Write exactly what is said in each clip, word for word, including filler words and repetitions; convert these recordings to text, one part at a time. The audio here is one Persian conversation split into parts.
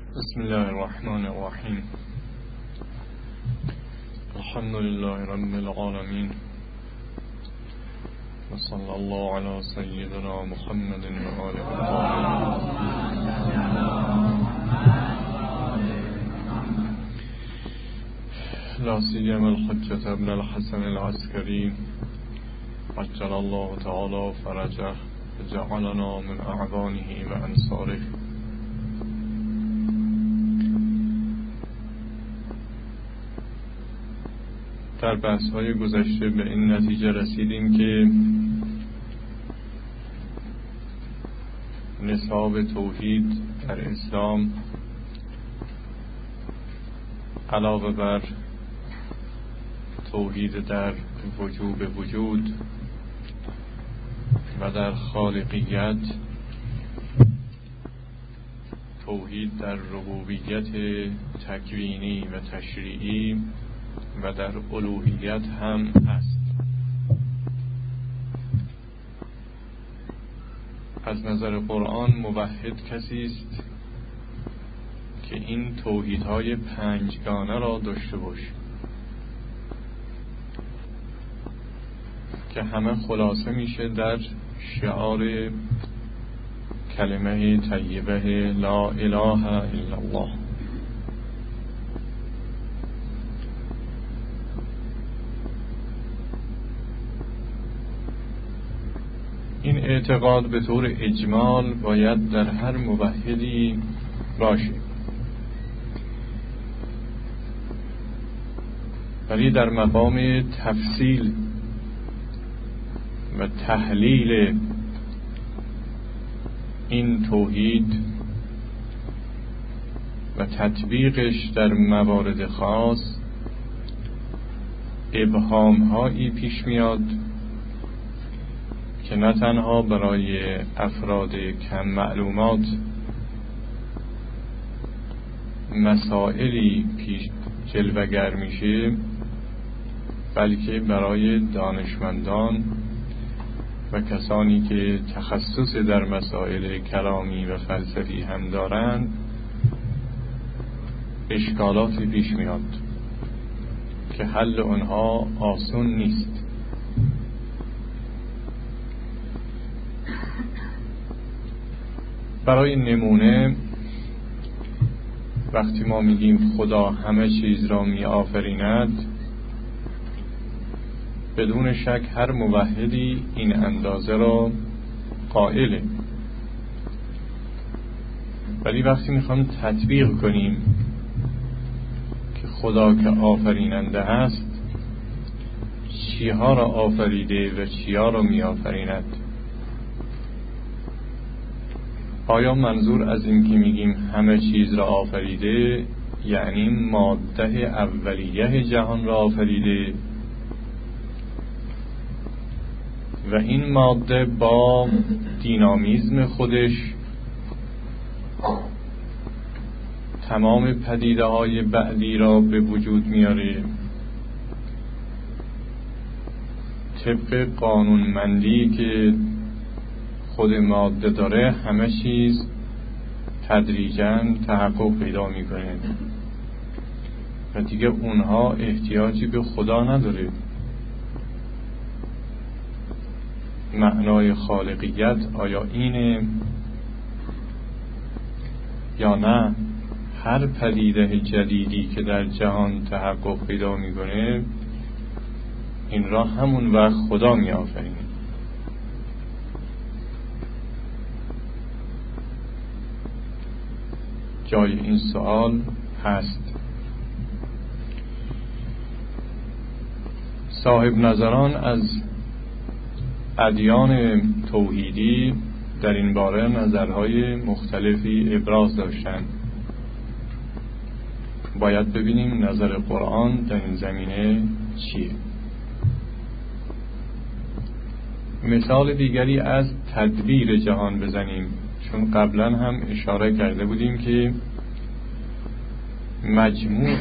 بسم الله الرحمن الرحیم. الحمد لله رب العالمین و صلی الله علی سیدنا محمد و آله الطاهرین. لا سیما الحجة ابن الحسن العسکری عجل الله تعالی فرجه جعلنا من اعوانه و انصاره. در بحث‌های گذشته به این نتیجه رسیدیم که نصاب توحید در اسلام علاوه بر توحید در وجوب وجود و در خالقیت، توحید در ربوبیت تکوینی و تشریعی و در الوهیت هم است. از نظر قرآن موحد کسی است که این توحیدهای پنجگانه را داشته باشد که همه خلاصه میشه در شعار کلمه طیبه لا اله الا الله. این اعتقاد به طور اجمال باید در هر موحدی باشه، ولی در مقام تفصیل و تحلیل این توحید و تطبیقش در موارد خاص ابهام هایی پیش میاد که نه تنها برای افراد کم معلومات مسائلی پیش جلوگر میشه، بلکه برای دانشمندان و کسانی که تخصص در مسائل کلامی و فلسفی هم دارند اشکالاتی پیش میاد که حل آنها آسان نیست. برای نمونه وقتی ما میگیم خدا همه چیز را می آفریند، بدون شک هر موحدی این اندازه را قائله، ولی وقتی میخوام تطبیق کنیم که خدا که آفریننده است چیها را آفریده و چیها را می آفریند، آیا منظور از این که میگیم همه چیز را آفریده یعنی ماده اولیه جهان را آفریده و این ماده با دینامیزم خودش تمام پدیده های بعدی را به وجود میاره طبق قانونمندی که خود ماده داره؟ همه چیز تدریجاً تحقق پیدا میکنه و دیگه اونها احتیاجی به خدا نداره. معنای خالقیت آیا اینه یا نه؟ هر پدیده جدیدی که در جهان تحقق پیدا میکنه این را همون وقت خدا میآفرینه. جای این سوال هست. صاحب نظران از ادیان توحیدی در این باره نظرهای مختلفی ابراز داشتند. باید ببینیم نظر قرآن در این زمینه چیه. مثال دیگری از تدبیر جهان بزنیم، چون قبلا هم اشاره کرده بودیم که مجموع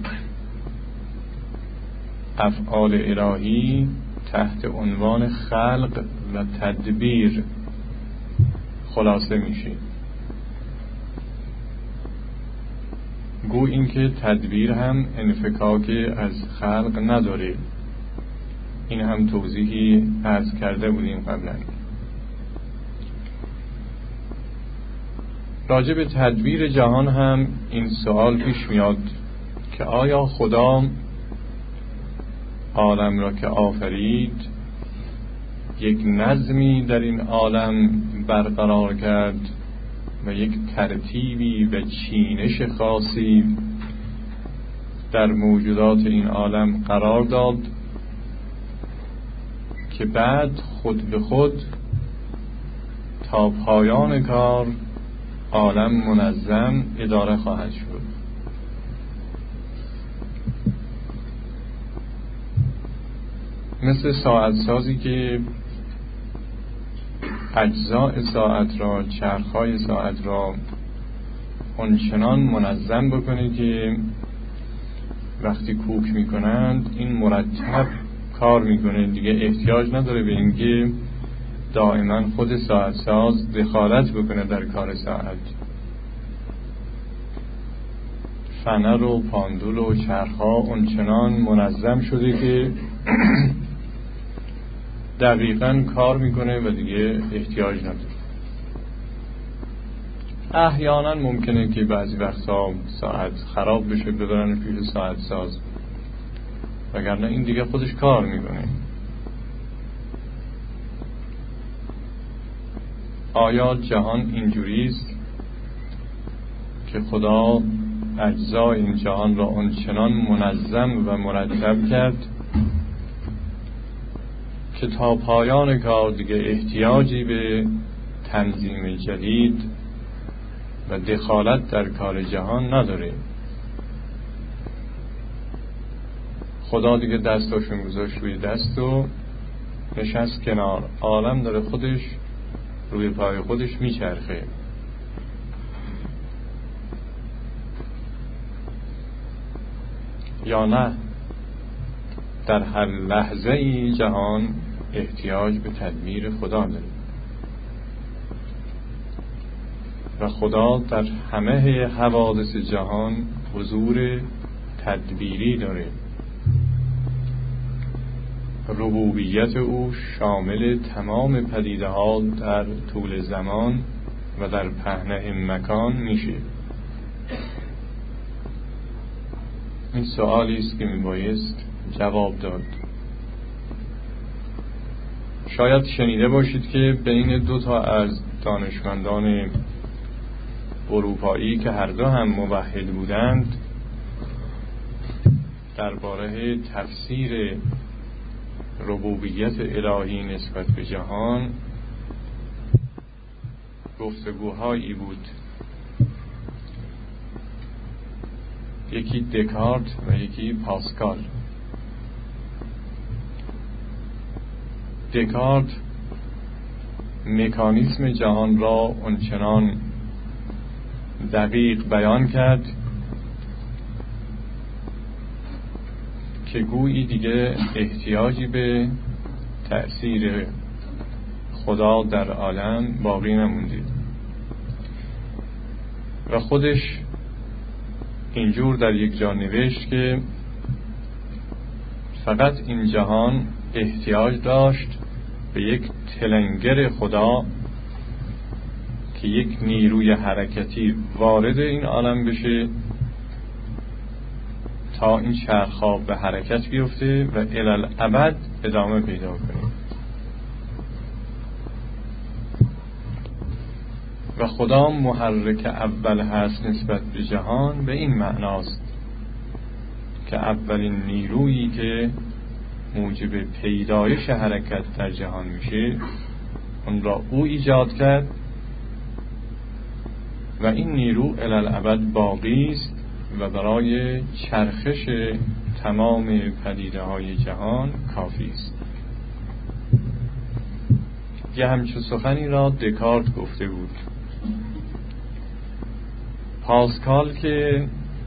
افعال الهی تحت عنوان خلق و تدبیر خلاصه میشه. گو این که تدبیر هم انفکاک از خلق نداره. این هم توضیحی عرض کرده بودیم قبلا. راجع به تدبیر جهان هم این سوال پیش میاد که آیا خدا عالم را که آفرید یک نظمی در این عالم برقرار کرد و یک ترتیبی و چینش خاصی در موجودات این عالم قرار داد که بعد خود به خود تا پایان کار عالم منظم اداره خواهد شد؟ مثل ساعت سازی که اجزاء ساعت را، چرخهای ساعت را آنچنان منظم بکنه که وقتی کوک میکنند این مرتب کار میکنه، دیگه احتیاج نداره به اینکه دائما خود ساعت ساز دخالت بکنه در کار ساعت. فنر و پاندول و چرخها آنچنان منظم شده که دقیقاً کار میکنه و دیگه احتیاج نداره. احیانا ممکنه که بعضی وقتا ساعت خراب بشه ببرن پیش ساعت ساز، وگرنه این دیگه خودش کار میکنه. آیا جهان اینجوریست که خدا اجزای این جهان را آنچنان منظم و مرتب کرد که تا پایان کار دیگه احتیاجی به تنظیم جدید و دخالت در کار جهان نداره؟ خدا دیگه دستاشون گذاشت روی دست و نشست کنار، عالم داره خودش روی پای خودش میچرخه. یا نه در هر لحظه ای جهان احتیاج به تدبیر خدا داره و خدا در همه حوادث جهان حضور تدبیری داره. ربوبیت او شامل تمام پدیده ها در طول زمان و در پهنه مکان میشه. این سوالی است که میبایست جواب داد. شاید شنیده باشید که بین دو تا از دانشمندان اروپایی که هر دو هم موحد بودند درباره تفسیر ربوبیت الهی نسبت به جهان گفتگوهایی بود. یکی دکارت و یکی پاسکال. دکارت مکانیسم جهان را آنچنان دقیق بیان کرد که گویی دیگه احتیاجی به تأثیر خدا در عالم باقی نمونده و خودش اینجور در یک جا نوشت که فقط این جهان احتیاج داشت به یک تلنگر خدا که یک نیروی حرکتی وارد این عالم بشه تا این چرخ‌ها به حرکت بیفته و الالعبد ادامه پیدا کنه. و خدا محرک اول هست نسبت به جهان به این معناست که اولین نیرویی که موجب پیدایش حرکت در جهان میشه اون را او ایجاد کرد و این نیرو الالعبد باقی است و برای چرخش تمام پدیده های جهان کافی است. یه همچون سخنی را دکارت گفته بود. پاسکال که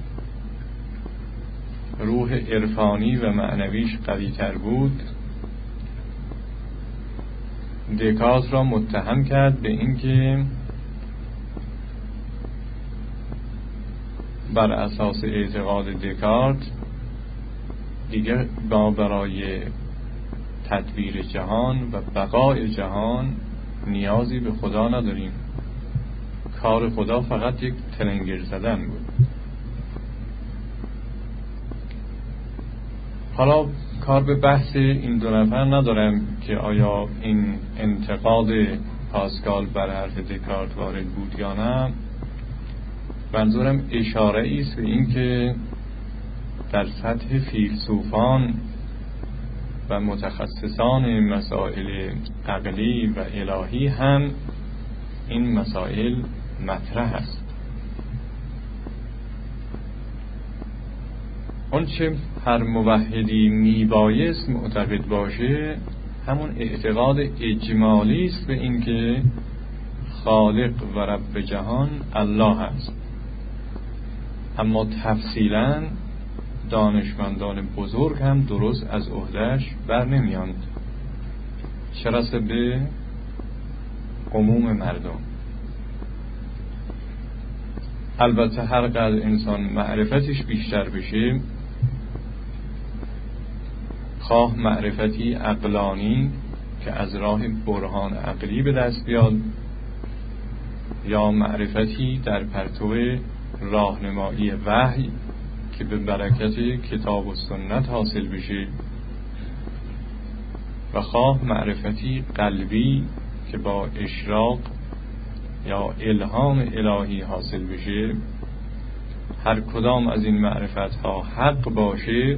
روح عرفانی و معنویش قوی تر بود دکارت را متهم کرد به اینکه بر اساس اعتقاد دکارت دیگه با برای تدبیر جهان و بقای جهان نیازی به خدا نداریم. کار خدا فقط یک تلنگر زدن بود. حالا کار به بحث این دو نفر ندارم که آیا این انتقاد پاسکال بر حرف دکارت وارد بود یا نه. منظورم اشاره ایست به این که در سطح فیلسوفان و متخصصان مسائل عقلی و الهی هم این مسائل مطرح است. اون چه هر موحدی میبایست معتقد باشه همون اعتقاد اجمالی است به این که خالق و رب جهان الله است. اما تفصیلاً دانشمندان بزرگ هم درست از عهده‌اش بر نمیاند، چه رسه به عموم مردم. البته هر قدر انسان معرفتش بیشتر بشه، خواه معرفتی عقلانی که از راه برهان عقلی به دست بیاد یا معرفتی در پرتو راهنمایی وحی که به برکت کتاب و سنت حاصل بشه و خواه معرفتی قلبی که با اشراق یا الهام الهی حاصل بشه، هر کدام از این معرفت ها حق باشه،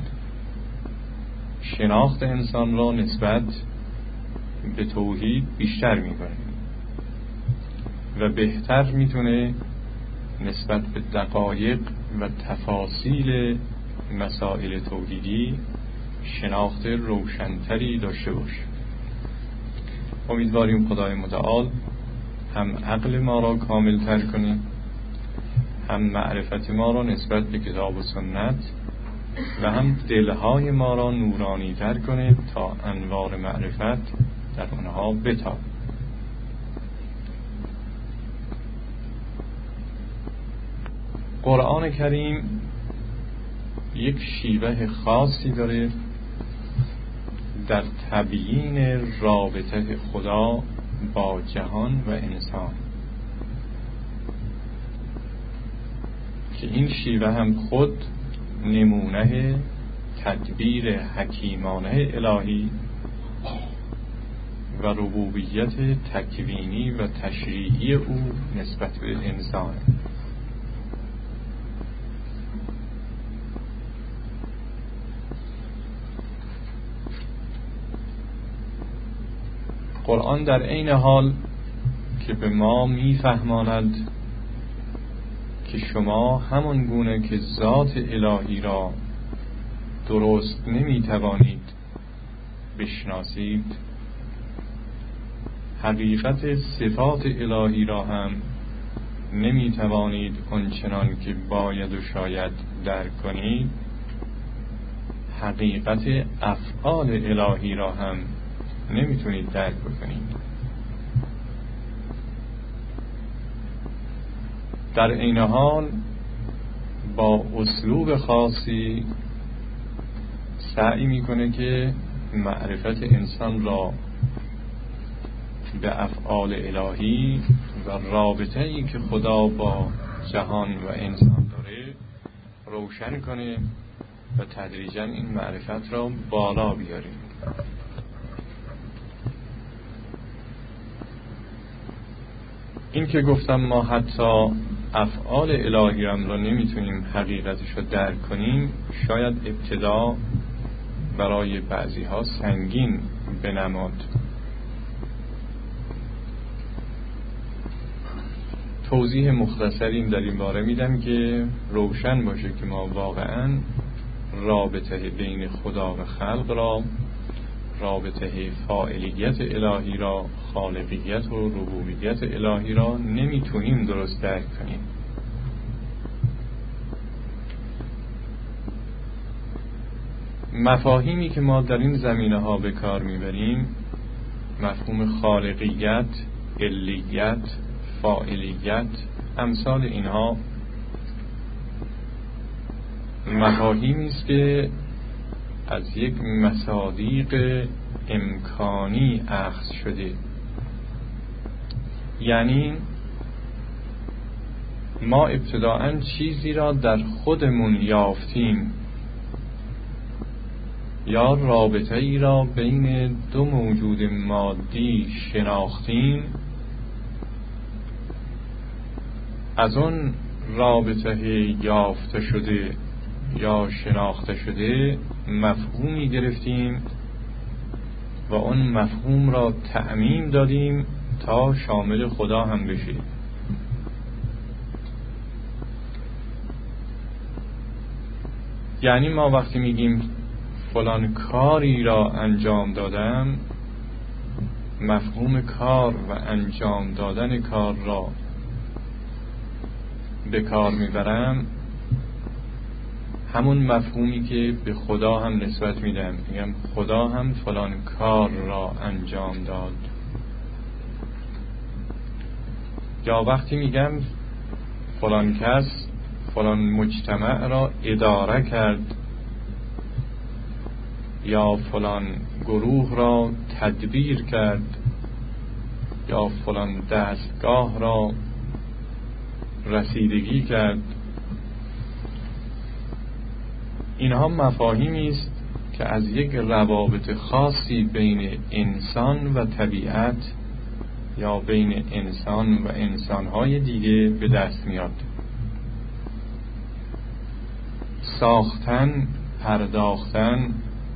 شناخت انسان را نسبت به توحید بیشتر میکنه و بهتر میتونه نسبت به دقایق و تفاصیل مسائل توحیدی شناخت روشنتری داشته باشه. امیدواریم خدای متعال هم عقل ما را کامل تر کنه، هم معرفت ما را نسبت به کتاب و سنت و هم دلهای ما را نورانی تر کنه تا انوار معرفت در آنها بتاب. قرآن کریم یک شیوه خاصی داره در تبیین رابطه خدا با جهان و انسان که این شیوه هم خود نمونه تدبیر حکیمانه الهی و ربوبیت تکوینی و تشریعی او نسبت به انسان. قرآن در عین حال که به ما میفهماند که شما همان گونه که ذات الهی را درست نمیتوانید بشناسید، حقیقت صفات الهی را هم نمیتوانید آنچنان که باید و شاید درک کنید، حقیقت افعال الهی را هم نمیتونید درک بکنید. در این حال با اسلوب خاصی سعی میکنه که معرفت انسان را به افعال الهی و رابطه ای که خدا با جهان و انسان داره روشن کنه و تدریجا این معرفت را بالا بیاره. این که گفتم ما حتی افعال الهی هم را نمیتونیم حقیقتش رو درک کنیم، شاید ابتدا برای بعضی ها سنگین بنماد. توضیح مختصری در این باره میدم که روشن باشه که ما واقعا رابطه بین خدا و خلق را، رابطه فاعلیت الهی را، خالقیت و ربوبیت الهی را نمیتونیم درست درک کنیم. مفاهیمی که ما در این زمینه ها به کار میبریم، مفهوم خالقیت، علیت، فاعلیت، امثال اینها مفاهیمی است که از یک مصادیق امکانی اخذ شده. یعنی ما ابتداءً چیزی را در خودمون یافتیم یا رابطه ای را بین دو موجود مادی شناختیم، از اون رابطه یافته شده یا شناخته شده مفهومی گرفتیم و اون مفهوم را تعمیم دادیم تا شامل خدا هم بشه. یعنی ما وقتی میگیم فلان کاری را انجام دادم، مفهوم کار و انجام دادن کار را به کار میبرم، همون مفهومی که به خدا هم نسبت میدم، میگم خدا هم فلان کار را انجام داد. یا وقتی میگم فلان کس فلان مجتمع را اداره کرد یا فلان گروه را تدبیر کرد یا فلان دستگاه را رسیدگی کرد، اینها مفاهیمی است که از یک روابط خاصی بین انسان و طبیعت یا بین انسان و انسانهای دیگه به دست میاد. ساختن، پرداختن،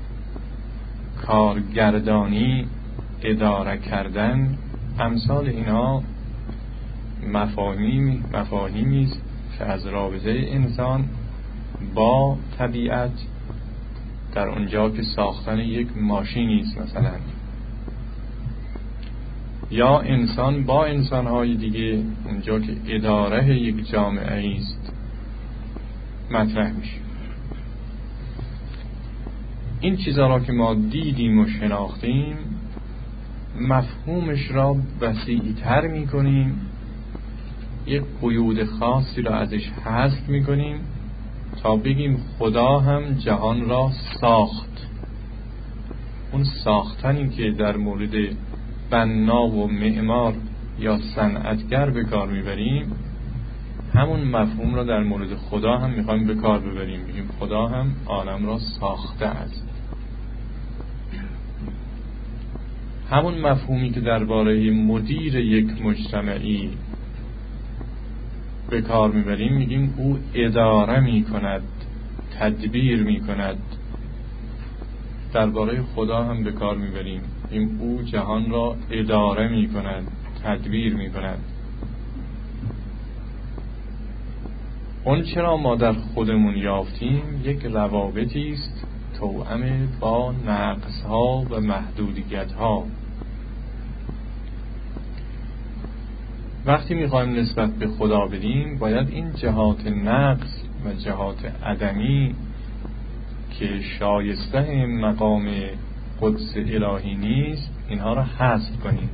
کارگردانی، اداره کردن، امثال اینها مفاهیم مفاهیمی است که از رابطه انسان با طبیعت، در اونجا که ساختن یک ماشینی است مثلا، یا انسان با انسانهای دیگه اونجا که اداره یک جامعه است مطرح میشه. این چیزها را که ما دیدیم و شناختیم، مفهومش را وسیع‌تر میکنیم، یک قیود خاصی را ازش حذف میکنیم تا بگیم خدا هم جهان را ساخت. اون ساختنی که در مورد بنا و معمار یا صنعتگر به کار میبریم، همون مفهوم را در مورد خدا هم میخوایم به کار ببریم، بگیم خدا هم عالم را ساخته است. همون مفهومی که درباره مدیر یک مجتمعی به کار میبریم، میگیم او اداره میکند، تدبیر میکند. درباره خدا هم به کار میبریم، میگیم او جهان را اداره میکند، تدبیر میکند. اون چرا ما در خودمون یافتیم یک روابطی است توأم با نقص ها و محدودیت ها. وقتی میخوایم نسبت به خدا بدیم، باید این جهات نقص و جهات عدمی که شایسته مقام قدس الهی نیست، اینها را حذف کنیم.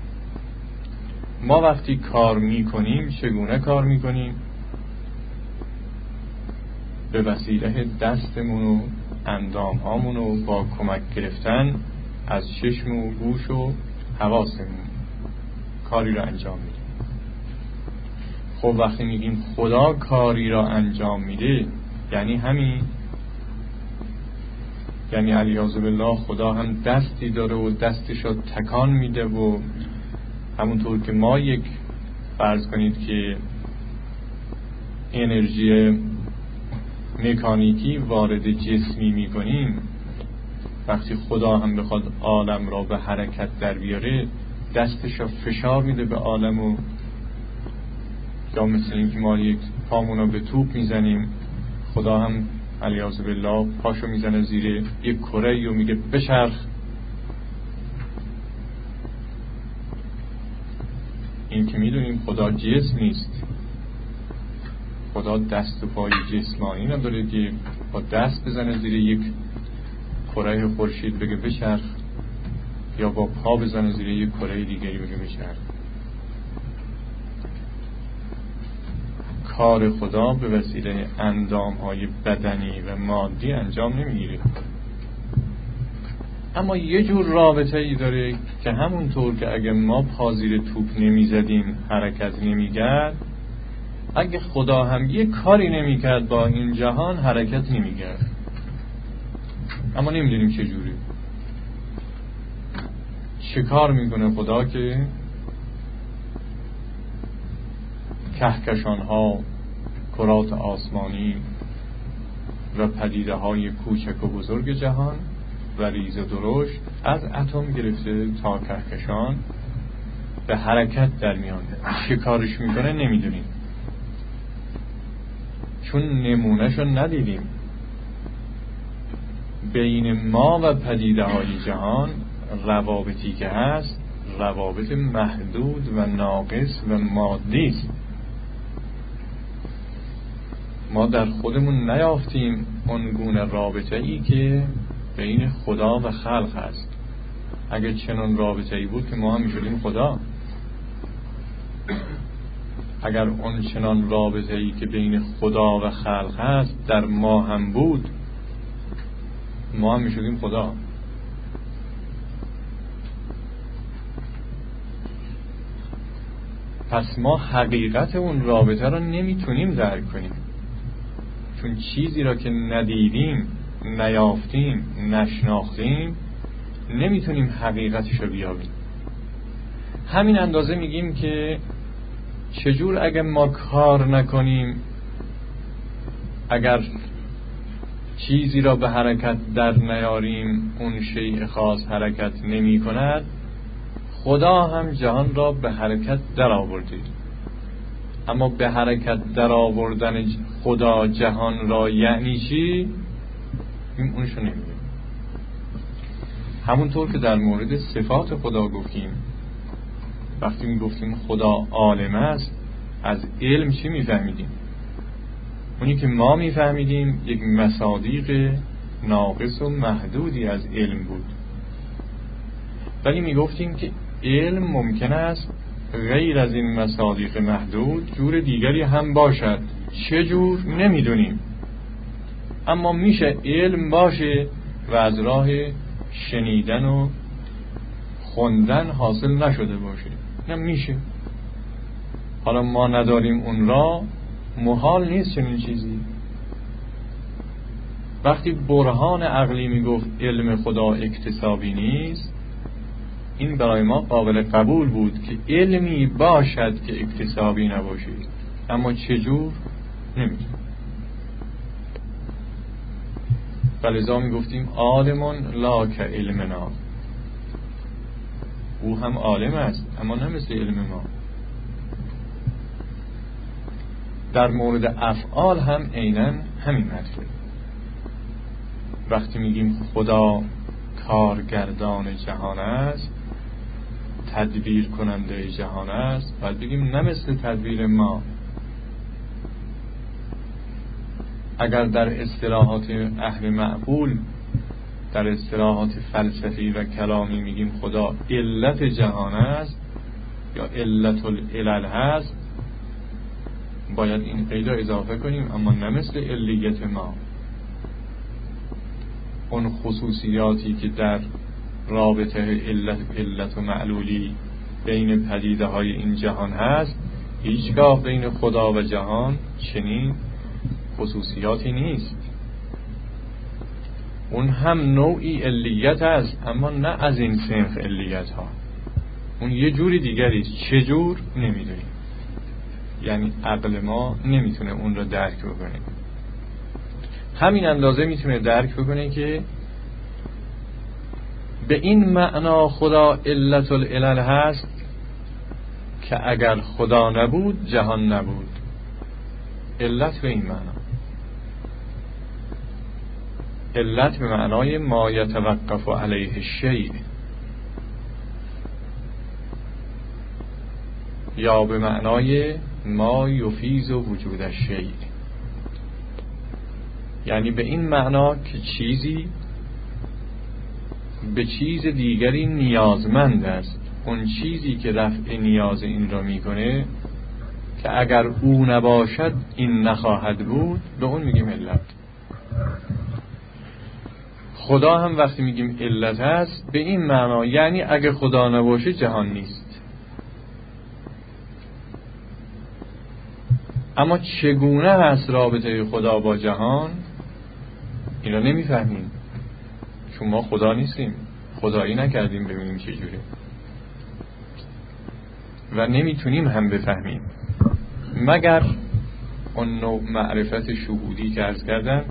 ما وقتی کار میکنیم چگونه کار میکنیم؟ به وسیله دستمون و اندامهامون و با کمک گرفتن از چشم و گوش و حواسمون کاری را انجام میدیم. خب وقتی میگیم خدا کاری را انجام میده، یعنی همین، یعنی علیاذ بالله خدا هم دستی داره و دستش را تکان میده و همونطور که ما یک فرض کنید که انرژی مکانیکی وارد جسمی میکنیم، وقتی خدا هم بخواد عالم را به حرکت در بیاره، دستش را فشار میده به عالم. و یا مثل این که ما یک پامونو به توپ میزنیم، خدا هم علیاذ بالله پاشو میزنه زیر یک کره و میگه بچرخ. این که میدونیم خدا جسم نیست، خدا دست و پای جسمانی نداره که با دست بزنه زیر یک کره خورشید بگه بچرخ، یا با پا بزنه زیر یک کره دیگری بگه بچرخ. کار خدا به وسیله اندام‌های بدنی و مادی انجام نمیگیره. اما یه جور رابطه ای داره که همونطور که اگه ما پا زیر توپ نمیزدیم حرکت نمیگرد، اگه خدا هم یه کاری نمیکرد با این جهان حرکت نمیگرد. اما نمیدونیم چه جوری. چه کار میکنه خدا که کهکشان ها، کرات آسمانی و پدیده های کوچک و بزرگ جهان و ریز و درشت از اتم گرفته تا کهکشان به حرکت در میان، چه کارش میکنه نمیدونیم، چون نمونهشو ندیدیم. بین ما و پدیده های جهان روابطی که هست روابط محدود و ناقص و مادی است. ما در خودمون نیافتیم اون گونه رابطه ای که بین خدا و خلق هست. اگر چنان رابطه ای بود که ما هم میشدیم خدا. اگر اون چنان رابطه ای که بین خدا و خلق هست در ما هم بود، ما هم میشدیم خدا. پس ما حقیقت اون رابطه را نمیتونیم درک کنیم، چون چیزی را که ندیدیم، نیافتیم، نشناختیم، نمیتونیم حقیقتش رو بیابیم. همین اندازه میگیم که چجور اگر ما کار نکنیم، اگر چیزی را به حرکت در نیاریم، اون شیء خاص حرکت نمی کند، خدا هم جهان را به حرکت در آورده. اما به حرکت در آوردن خدا جهان را یعنی چی؟ این اونشو نمیدونیم. همونطور که در مورد صفات خدا گفتیم، وقتی می گفتیم خدا عالم است، از علم چی میفهمیدیم؟ اونی که ما میفهمیدیم یک مصادیق ناقص و محدودی از علم بود. ولی میگفتیم که علم ممکن است غیر از این مصادیق محدود جور دیگری هم باشد. چه جور نمیدونیم، اما میشه علم باشه و از راه شنیدن و خوندن حاصل نشده باشه. نه، میشه. حالا ما نداریم اون را، محال نیست چنین چیزی. وقتی برهان عقلی میگفت علم خدا اکتسابی نیست، این برای ما قابل قبول بود که علمی باشد که اکتسابی نباشه، اما چجور نمیدونیم. فلذا میگفتیم عالمون لا که علمنا، او هم عالم است اما نه مثل علم ما. در مورد افعال هم عیناً همین مطلب. وقتی میگیم خدا کارگردان جهان است، تدبیر کننده جهان است، باید بگیم نه مثل تدبیر ما. اگر در اصطلاحات اهل معقول، در اصطلاحات فلسفی و کلامی میگیم خدا علت جهان است یا علت العلل هست، باید این قید را اضافه کنیم، اما نه مثل علیت ما. اون خصوصیاتی که در رابطه علت, علت و معلولی بین پدیده های این جهان هست، هیچگاه بین خدا و جهان چنین خصوصیاتی نیست. اون هم نوعی علیت است، اما نه از این صنف علیت ها. اون یه جوری دیگری است. چه جور نمیدونیم، یعنی عقل ما نمیتونه اون رو درک بکنه. همین اندازه میتونه درک بکنه که به این معنا خدا علت العلل هست که اگر خدا نبود جهان نبود. علت به این معنا، علت به معنای ما یتوقف علیه الشیء، یا به معنای ما یفیز وجود الشیء، یعنی به این معنا که چیزی به چیز دیگری نیازمند است. اون چیزی که رفع نیاز این را میکنه که اگر او نباشد این نخواهد بود، به اون میگیم علت. خدا هم وقتی میگیم علت هست به این معنا، یعنی اگه خدا نباشه جهان نیست. اما چگونه هست رابطه خدا با جهان؟ اینا نمیفهمیم، چون ما خدا نیستیم، خدایی نکردیم ببینیم چجوره و نمیتونیم هم بفهمیم مگر اون نوع معرفت شهودی که عرض کردم.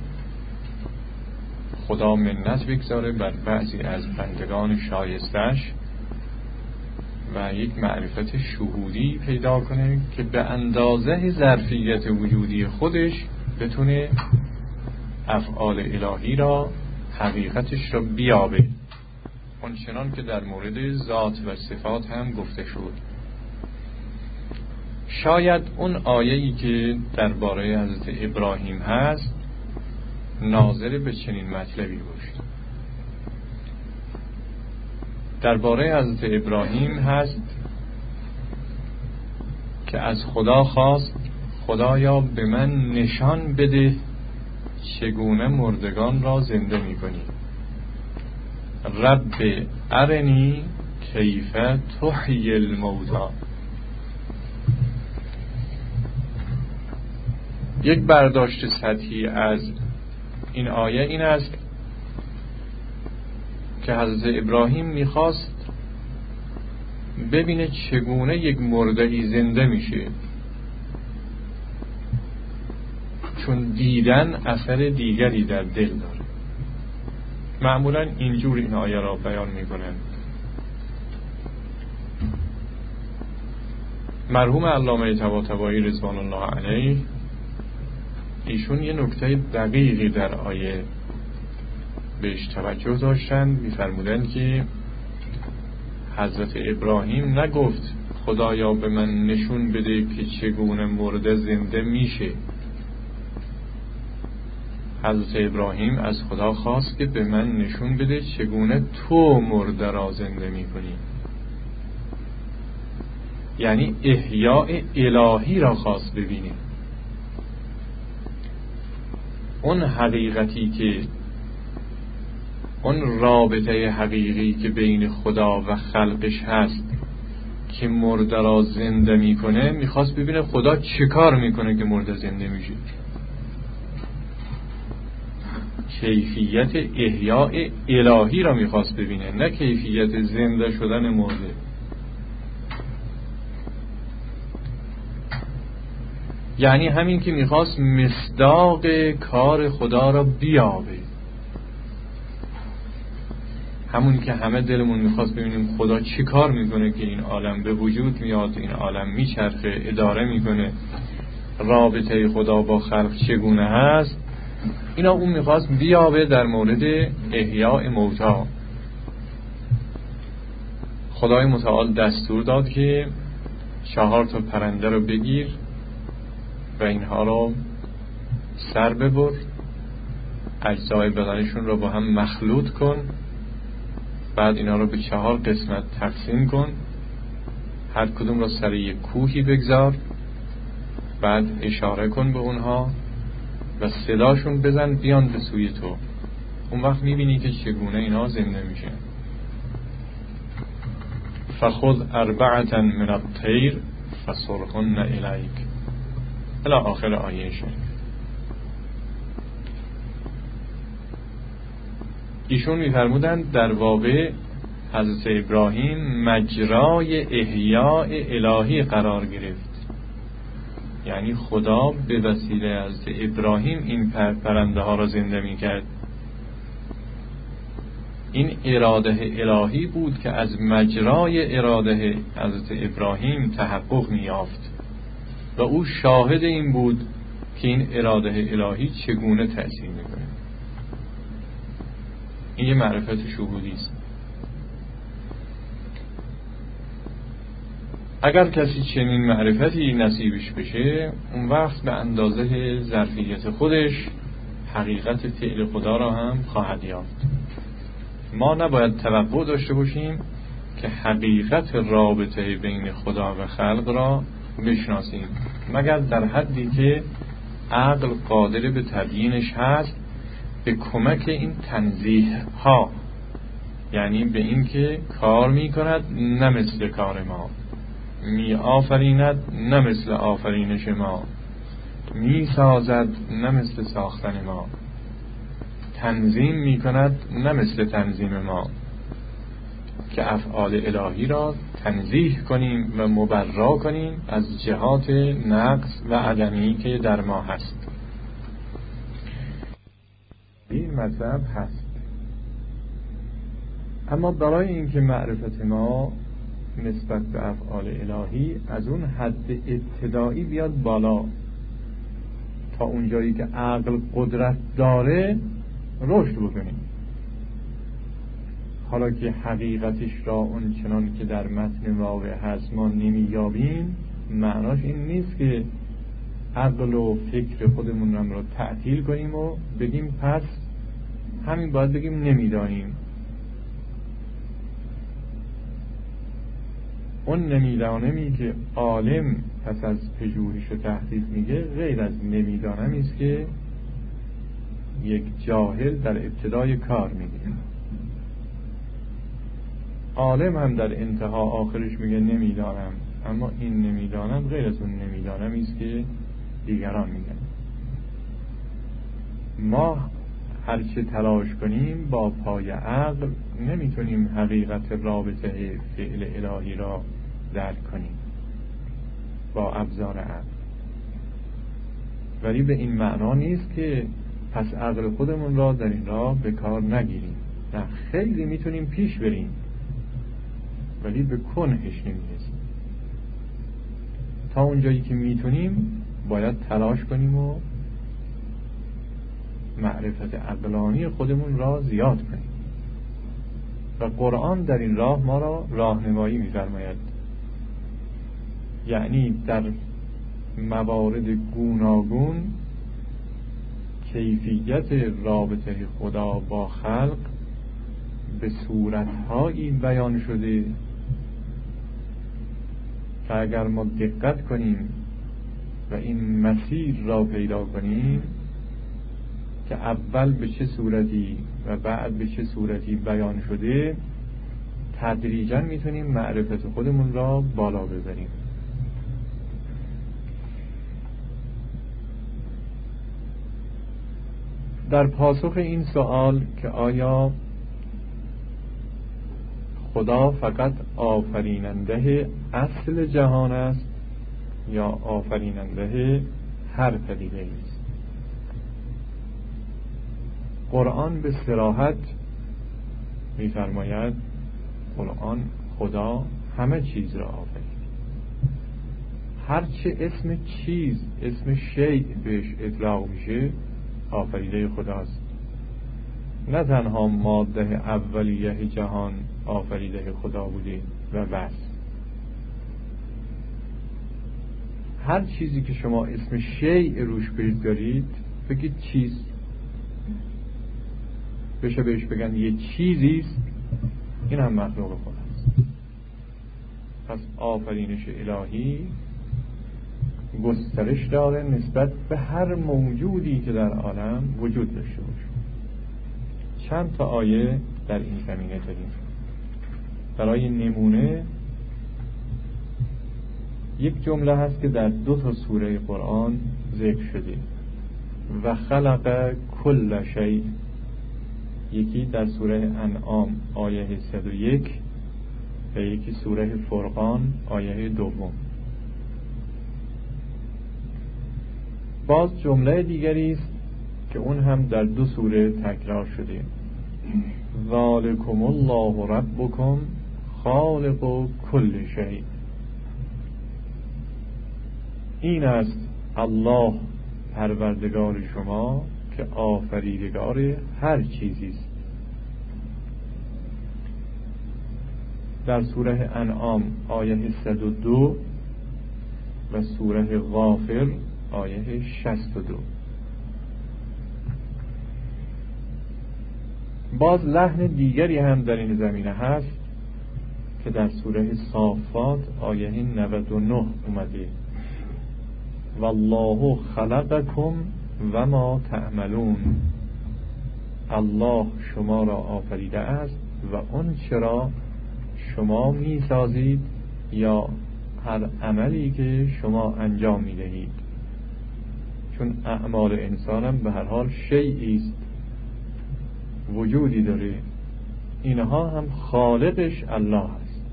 خدا منت بگذاره بر بعضی از بندگان شایستش و یک معرفت شهودی پیدا کنه که به اندازه ظرفیت وجودی خودش بتونه افعال الهی را، حقیقتش را بیابه، اونچنان که در مورد ذات و صفات هم گفته شد. شاید اون آیه‌ای که درباره حضرت ابراهیم هست ناظر به چنین مطلبی باشه. درباره حضرت ابراهیم هست که از خدا خواست خدایا به من نشان بده چگونه مردگان را زنده می کنی. رب ارنی کیف تحیی الموتى. یک برداشت سطحی از این آیه این است که حضرت ابراهیم میخواست ببینه چگونه یک مرده‌ای زنده میشه، چون دیدن اثر دیگری در دل داره. معمولا اینجور این آیه را بیان میکنن. مرحوم علامه طباطبایی رضوان الله علیه ایشون یه نکته دقیقی در آیه بهش توجه داشتن. میفرمودن که حضرت ابراهیم نگفت خدایا به من نشون بده که چگونه مرده زنده میشه. حضرت ابراهیم از خدا خواست که به من نشون بده چگونه تو مرده را زنده میکنی، یعنی احیاء الهی را خواست ببینی. اون حقیقتی که اون رابطه حقیقی که بین خدا و خلقش هست که مرده را زنده میکنه، میخواست ببینه خدا چه کار میکنه که مرده زنده میشه. کیفیت احیاء الهی را میخواست ببینه، نه کیفیت زنده شدن مرده. یعنی همین که میخواست مصداق کار خدا را بیابه، همون که همه دلمون میخواست ببینیم خدا چی کار میکنه که این عالم به وجود میاد، این عالم میچرخه، اداره میکنه، رابطه خدا با خلق چگونه هست. اینا اون میخواست بیابه در مورد احیاء موتی. خدای متعال دستور داد که چهار تا پرنده رو بگیر و اینها رو سر ببر، اجزای بدنشون رو با هم مخلوط کن، بعد اینا رو به چهار قسمت تقسیم کن، هر کدوم رو سر یک کوهی بگذار، بعد اشاره کن به اونها و صداشون بزن بیان به سوی تو. اون وقت میبینی که چگونه اینا زنده میشن. فخذ اربعة من الطیر فصرهن الیک الی آخر آیه شریف. ایشون میفرمودن در واقع حضرت ابراهیم مجرای احیاء الهی قرار گرفت، یعنی خدا به وسیله حضرت ابراهیم این پرنده ها را زنده می کرد. این اراده الهی بود که از مجرای اراده حضرت ابراهیم تحقق می یافت و او شاهد این بود که این اراده الهی چگونه تأثیر می کنه. این یه معرفت شهودی است. اگر کسی چنین معرفتی نصیبش بشه، اون وقت به اندازه ظرفیت خودش حقیقت فعل خدا را هم خواهد یافت. ما نباید توقع داشته باشیم که حقیقت رابطه بین خدا و خلق را بشناسیم، مگر در حدی که عقل قادر به تبیینش هست به کمک این تنزیه ها، یعنی به این که کار می کند نه مثل کار ما، می آفریند نه مثل آفرینش ما، می سازد نه مثل ساختن ما، تنظیم می کند نه مثل تنظیم ما، که افعال الهی را تنزیه کنیم و مبرا کنیم از جهات نقص و عدمی که در ما هست. این مطلب هست. اما برای اینکه معرفت ما نسبت به افعال الهی از اون حد ابتدایی بیاد بالا تا اونجایی که عقل قدرت داره رشد بکنیم، حالا که حقیقتش را اون چنان که در متن واقع هست ما نمیابیم، معناش این نیست که عقل و فکر خودمون را تعطیل کنیم و بگیم پس همین باید بگیم نمیدانیم. اون نمیدانمی که عالم پس از پژوهش و تحقیق میگه غیر از نمیدانمی است که یک جاهل در ابتدای کار میگه. عالم هم در انتها آخرش میگه نمیدانم، اما این نمیدانم غیر از اون نمیدانمی است که دیگران میگن. ما هرچه تلاش کنیم با پای عقل نمیتونیم حقیقت رابطه فعل الهی را درک کنیم با ابزار عقل، ولی به این معنا نیست که پس عقل خودمون را در این راه به کار نگیریم. نه، خیلی میتونیم پیش بریم ولی به کنهش نمیرسیم. تا اونجایی که میتونیم باید تلاش کنیم و معرفت عقلانی خودمون را زیاد کنیم و قرآن در این راه ما را راهنمایی می‌فرماید. یعنی در موارد گوناگون کیفیت رابطه خدا با خلق به صورتهایی بیان شده که اگر ما دقت کنیم و این مسیر را پیدا کنیم که اول به چه صورتی و بعد به چه صورتی بیان شده، تدریجاً میتونیم معرفت خودمون را بالا ببریم. در پاسخ این سوال که آیا خدا فقط آفریننده اصل جهان است یا آفریننده هر پدیده است، قرآن به صراحت می‌فرماید قرآن خدا همه چیز را آفرید. هرچه اسم چیز، اسم شیء بهش اطلاق میشه آفریده خداست. نه تنها ماده اولیه جهان آفریده خدا بوده و بس. هر چیزی که شما اسم شیء روش بگذارید بگید چیز، بشه بهش بگن یه چیزیست، این هم مخلوق خداست. پس آفرینش الهی گسترش داره نسبت به هر موجودی که در عالم وجود داشته باشه. چند تا آیه در این زمینه داریم. برای نمونه یک جمله هست که در دو تا سوره قرآن ذکر شده، و خلق کل شیء، یکی در سوره انعام آیه صد و یک و یکی سوره فرقان آیه دوم. باز جمله دیگری است که اون هم در دو سوره تکرار شده، ذالکم الله ربکم خالق کل شیء. این است الله پروردگار شما که آفریدگار هر چیزی است. در سوره انعام آیه صد و دو و سوره غافر آیه شصت و دو. باز لحن دیگری هم در این زمینه هست که در سوره صافات آیه نود و نه اومده، والله خلقکم و ما تعملون. الله شما را آفریده است و اون چرا شما می سازید یا هر عملی که شما انجام می دهید، چون اعمال انسان هم به هر حال شیئی است، وجودی داره، اینها هم خالقش الله است.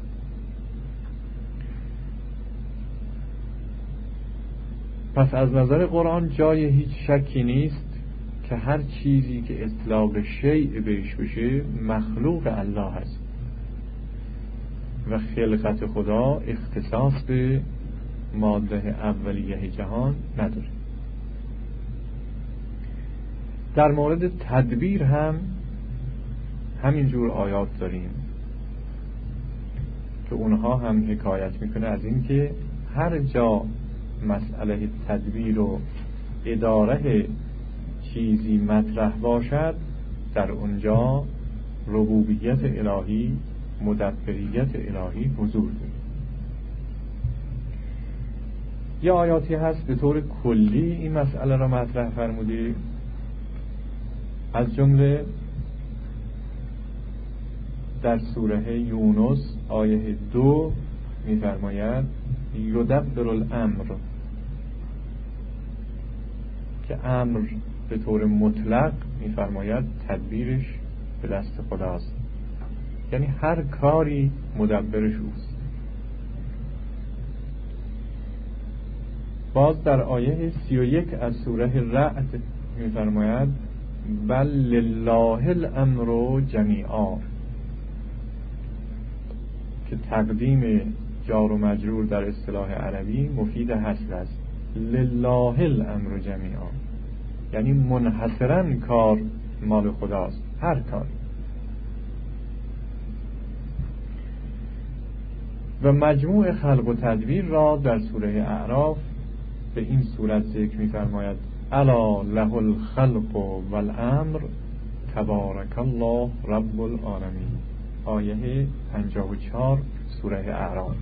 پس از نظر قرآن جای هیچ شکی نیست که هر چیزی که اطلاق شیء بهش بشه مخلوق الله است و خلقت خدا اختصاص به ماده اولیه جهان نداره. در مورد تدبیر هم همینجور آیات داریم که اونها هم حکایت میکنه از این که هر جا مسئله تدبیر و اداره چیزی مطرح باشد در اونجا ربوبیت الهی، مدبریت الهی حضور داره. یه آیاتی هست به طور کلی این مسئله را مطرح فرموده، از جمله در سوره یونس آیه دو می‌فرماید یدبر الامر، که امر به طور مطلق می‌فرماید تدبیرش به دست خداست، یعنی هر کاری مدبرش اوست. باز در آیه سی و یک از سوره رعد می‌فرماید بل لله الامر جمیعا، که تقدیم جار و مجرور در اصطلاح عربی مفید حصر است. لله الامر جمیعا یعنی منحصرا کار مال خداست، هر کار. و مجموع خلق و تدبیر را در سوره اعراف به این صورت ذکر می‌فرماید الا له الخلق والامر تبارک الله رب العالمین، آیه پنجاه و چهار سوره اعراف.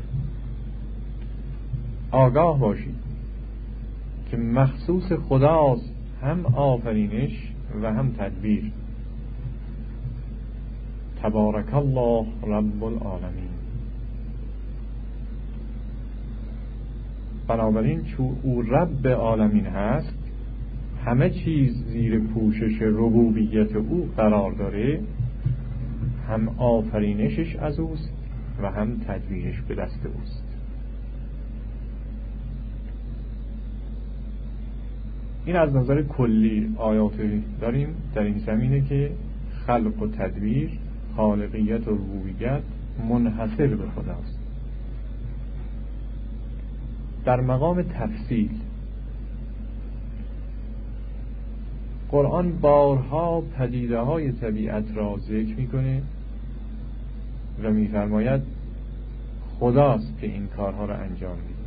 آگاه باشید که مخصوص خداست هم آفرینش و هم تدبیر. تبارک الله رب العالمین. بنابراین چون او رب عالمین هست، همه چیز زیر پوشش ربوبیت او قرار داره، هم آفرینشش از اوست و هم تدبیرش به دست اوست. این از نظر کلی آیاتی داریم در این زمینه که خلق و تدبیر، خالقیت و ربوبیت منحصر به خداست. در مقام تفصیل قرآن بارها پدیده های طبیعت را ذکر میکنه و میفرماید خداست که این کارها را انجام میده.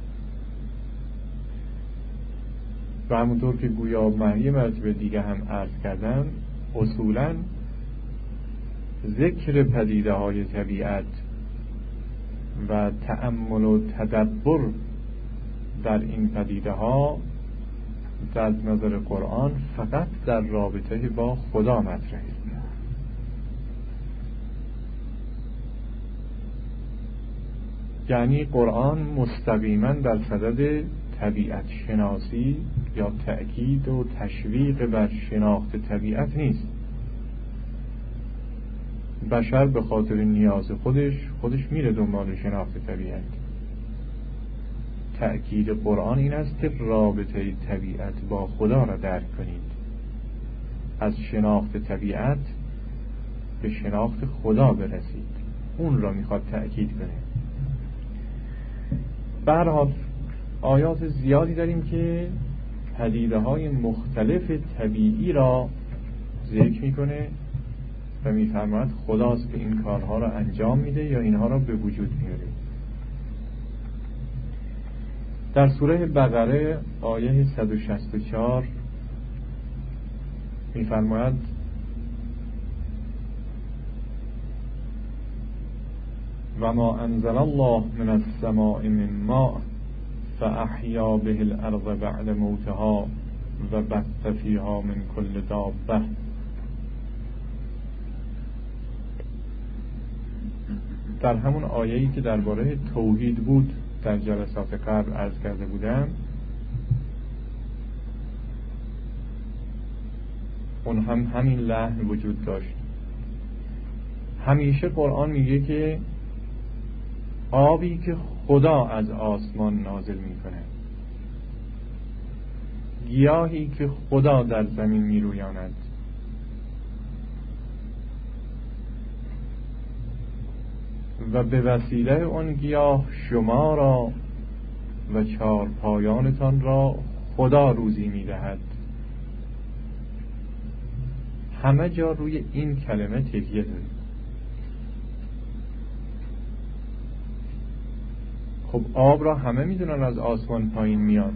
و همونطور که گویا من یه مرتبه دیگه هم عرض کردم، اصولاً ذکر پدیده های طبیعت و تأمل و تدبر در این پدیده ها در نظر قرآن فقط در رابطه با خدا مطرحه. یعنی قرآن مستقیما در صدد طبیعت شناسی یا تأکید و تشویق بر شناخت طبیعت نیست. بشر به خاطر نیاز خودش خودش میره دنبال شناخت طبیعت. تأکید قرآن این است که رابطه طبیعت با خدا را درک کنید، از شناخت طبیعت به شناخت خدا برسید، اون را میخواد تأکید کنه. به هر حال آیات زیادی داریم که پدیده های مختلف طبیعی را ذکر میکنه و میفرماید خداست که این کارها را انجام میده یا اینها را به وجود میاره. در سوره بقره آیه صد و شصت و چهار میفرماید و ما انزل الله من السماء من ماء فاحیا به الارض بعد موتها و بث فیها من کل دابه. در همون آیه‌ای که درباره توحید بود در جلسات قبل عرض کرده بودم، اون هم همین لحن وجود داشت. همیشه قرآن میگه که آبی که خدا از آسمان نازل میکنه، گیاهی که خدا در زمین میرویاند، و به وسیله اون گیاه شما را و چار پایانتان را خدا روزی میدهد. همه جا روی این کلمه تکیه دارید. خب آب را همه میدونن از آسمان پایین میاد.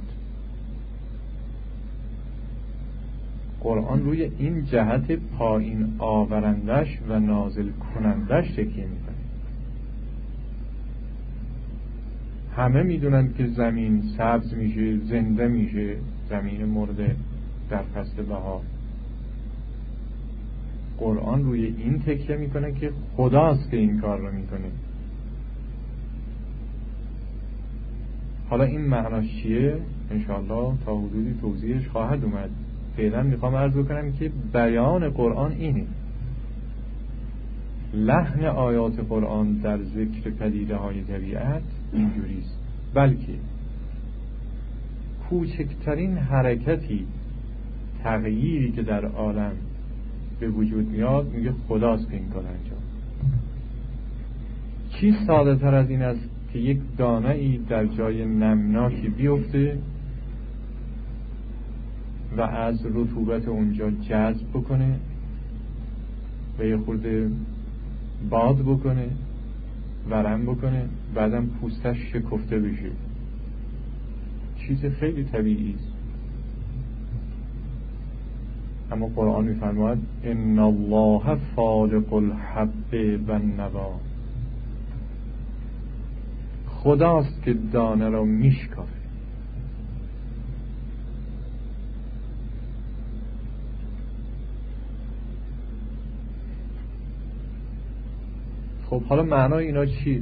قرآن روی این جهت پایین آورندش و نازل کنندش تکیه میکنه. همه میدونن که زمین سبز میشه، زنده میشه، زمین مرده در فصل بهار. قرآن روی این تکیه میکنه که خداست که این کار رو میکنه. حالا این معناش چیه؟ انشاءالله تا حدودی توضیحش خواهد اومد. فعلا میخوام عرض بکنم که بیان قرآن اینه. لحن آیات قرآن در ذکر پدیده های طبیعت اینجوریست، بلکه کوچکترین حرکتی، تغییری که در عالم به وجود میاد میگه خداست که این کار انجام. چی ساده تر از این است که یک دانه ای در جای نمناکی بیفته و از رطوبت اونجا جذب بکنه و یه خورده باد بکنه، ورم بکنه، بعدم پوستش شکفته بشه. چیز خیلی طبیعی است. اما قرآن می‌فرماید ان الله فالق الحب والنوی. خداست که دانه را میشکافه. خب حالا معنای اینا چی؟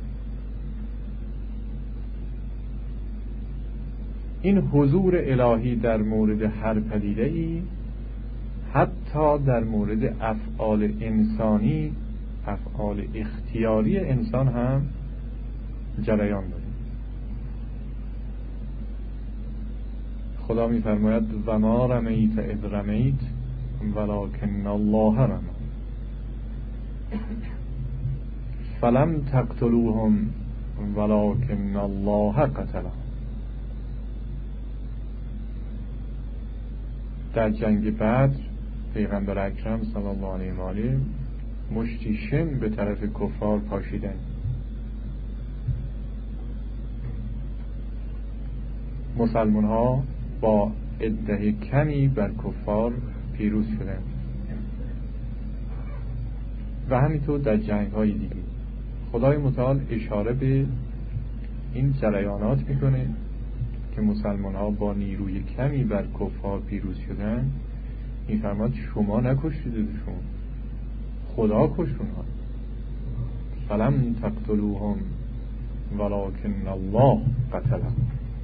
این حضور الهی در مورد هر پدیده ای، حتی در مورد افعال انسانی، افعال اختیاری انسان هم جریان داره. خدا می فرماید و ما رمیت اذ رمیت ولکن الله رمی فلم تقتلوهم ولکن الله قتلهم. در جنگ بدر پیغمبر اکرم صلی الله علیه و آله مشتی شن به طرف کفار پاشیدن. مسلمان ها با عده کمی بر کفار پیروز شدند و همینطور در جنگ های دیگه. خدای متعال اشاره به این جریانات میکنه که مسلمان ها با نیروی کمی بر کفار پیروز شدن. میفرماد شما نکشیدشون، خدا کشت اونها. فلم تقتلوهم ولکن الله قتلهم.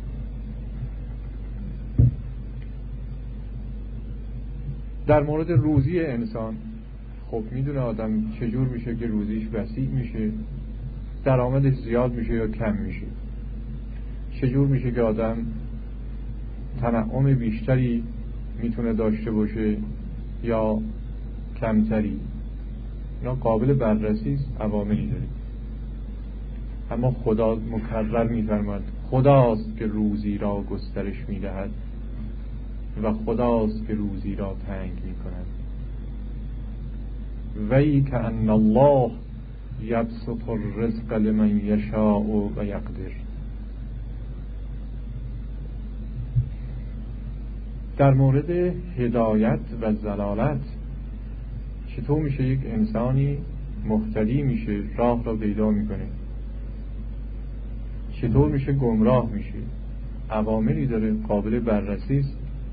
در مورد روزی انسان، خب میدونه آدم چجور میشه که روزیش وسیع میشه، درآمدش زیاد میشه یا کم میشه، چجور میشه که آدم تنعم بیشتری میتونه داشته باشه یا کمتری. اینا قابل بررسی است، عواملی داره. اما خدا مکرر میفرماد خداست که روزی را گسترش میدهد و خداست که روزی را تنگ میکند. وی که ان الله یبسط الرزق لمن یشاء و یقدر. در مورد هدایت و ضلالت، چطور میشه یک انسانی مهتدی میشه، راه را پیدا میکنه، چطور میشه گمراه میشه. عواملی داره قابل بررسی است،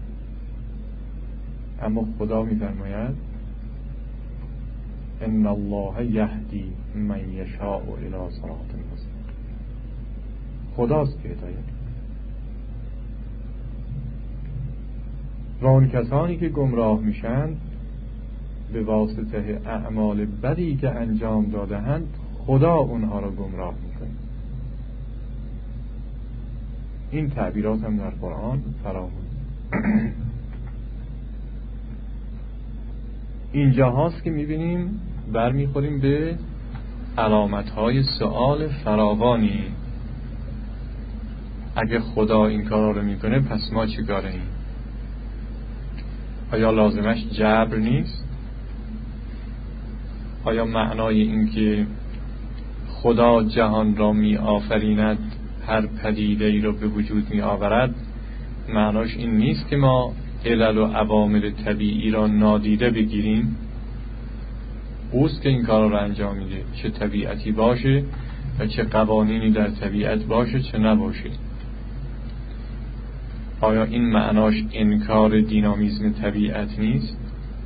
اما خدا می‌فرماید ان الله یهدی من یشاء الی صراط مستقیم. خداست که هدایت. و اون کسانی که گمراه میشن به واسطه اعمال بدی که انجام داده‌اند خدا اونها را گمراه میکنه. این تعبیرات هم در قرآن فراوان. اینجا هاست که میبینیم برمیخوریم به علامتهای سؤال فراوانی. اگه خدا این کارا رو میکنه پس ما چی کاره ایم؟ آیا لازمش جبر نیست؟ آیا معنای این که خدا جهان را می آفریند، هر پدیده ای را به وجود می آورد، معناش این نیست که ما علل و عوامل طبیعی را نادیده بگیریم؟ اوست که این کار را انجام میده، چه طبیعتی باشه و چه قوانینی در طبیعت باشه چه نباشه. آیا این معناش انکار دینامیزم طبیعت نیست؟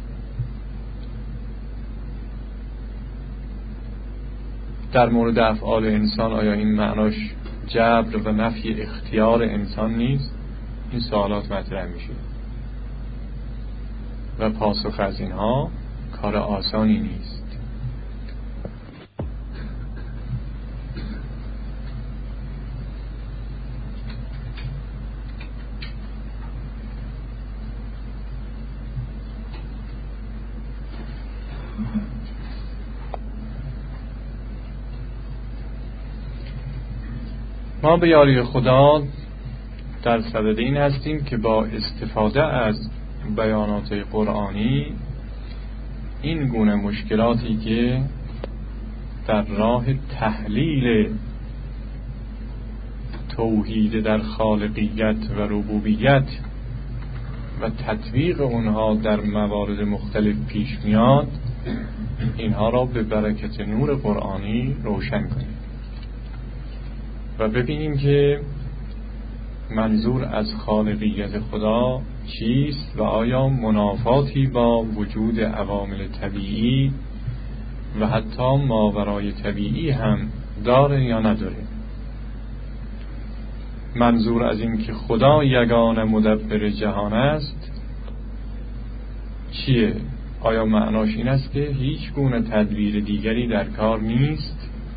در مورد افعال انسان آیا این معناش جبر و نفی اختیار انسان نیست؟ این سوالات مطرح میشه و پاسخ از اینها کار آسانی نیست. ما به یاری خدا در صدد این هستیم که با استفاده از بیانات قرآنی این گونه مشکلاتی که در راه تحلیل توحید در خالقیت و ربوبیت و تطبیق اونها در موارد مختلف پیش میاد، اینها را به برکت نور قرآنی روشن کنیم و ببینیم که منظور از خالقیت خدا چیست و آیا منافاتی با وجود عوامل طبیعی و حتی ماورای طبیعی هم داره یا نداره. منظور از این که خدا یگانه مدبر جهان است چیه؟ آیا معناش این است که هیچ گونه تدبیر دیگری در کار نیست؟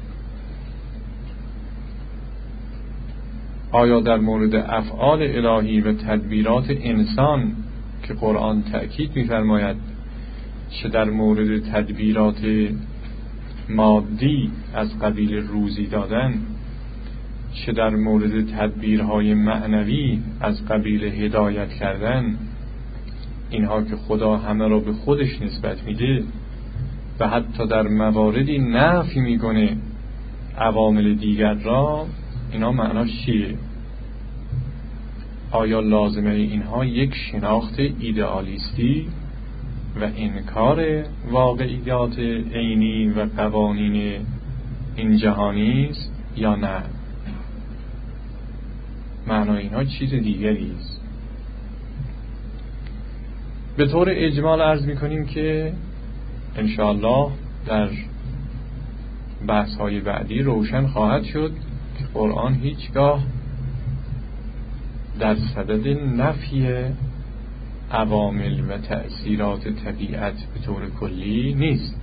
آیا در مورد افعال الهی و تدبیرات انسان که قرآن تأکید می‌فرماید چه در مورد تدبیرات مادی از قبیل روزی دادن، چه در مورد تدبیرهای معنوی از قبیل هدایت کردن، اینها که خدا همه را به خودش نسبت میده و حتی در مواردی نفی میکنه عوامل دیگر را، اینا معناش چیه؟ آیا لازمه اینها یک شناخت ایدئالیستی و انکار واقعیات عینی و قوانین این جهانی است یا نه؟ معنای اینها چیز دیگری است. به طور اجمال عرض می‌کنیم که انشاءالله در بحث‌های بعدی روشن خواهد شد که قرآن هیچگاه در صدد نفی عوامل و تأثیرات طبیعت به طور کلی نیست.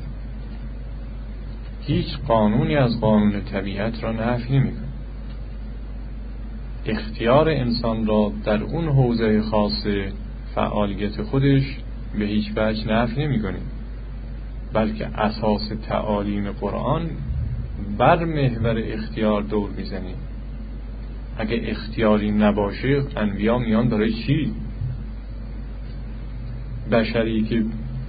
هیچ قانونی از قانون طبیعت را نفی نمی‌کند. اختیار انسان را در اون حوزه خاص فعالیت خودش به هیچ وجه نفی نمی‌کنه، بلکه اساس تعالیم قرآن بر محور اختیار دور میزنه. اگه اختیاری نباشه انبیا میان برای چی؟ بشری که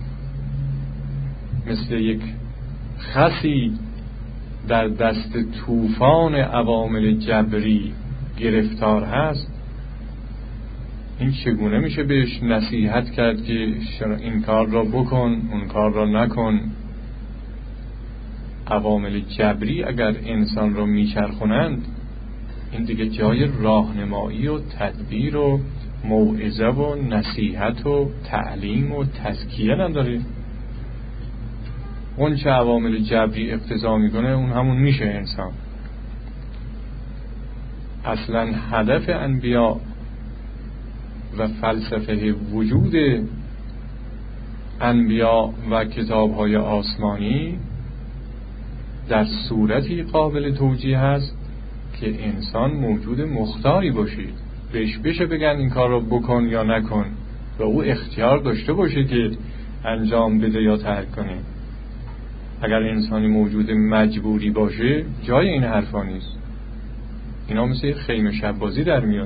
مثل یک خسی در دست طوفان عوامل جبری گرفتار هست، این چگونه میشه بهش نصیحت کرد که این کار را بکن اون کار را نکن؟ عوامل جبری اگر انسان را میچرخونند این دیگه جای راهنمایی و تدبیر و موعظه و نصیحت و تعلیم و تزکیه نداره. اون چه عوامل جبری اقتضا میکنه اون همون میشه انسان. اصلا هدف انبیا و فلسفه وجود انبیا و کتاب‌های آسمانی در صورتی قابل توجیه هست که انسان موجود مختاری باشید، بهش بشه بگن این کار رو بکن یا نکن و او اختیار داشته باشه که انجام بده یا ترک کنه. اگر انسانی موجود مجبوری باشه جای این حرفا نیست. اینا مثل خیمه شب بازی در میاد.